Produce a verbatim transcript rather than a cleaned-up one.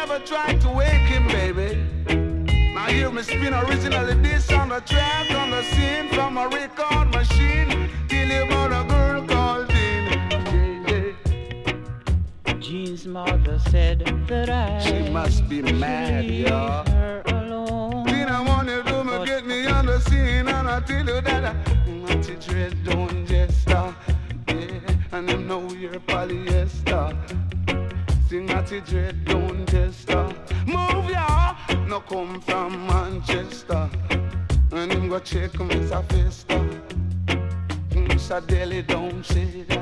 never tried to wake him, baby. Now hear me spin originally this on the track, on the scene, from a record machine. Till you about a girl called Jean. Yeah, yeah. Jean's mother said that I She must be mad, y'all. her alone. Then I wanted to me get me on the scene, and I tell you that I want you dread don't just stop. Yeah, and you know you're polyester. Sing at the dread don't just stop. Move y'all, no come from Manchester. And him go check Miss Festa. Miss Adele don't say that.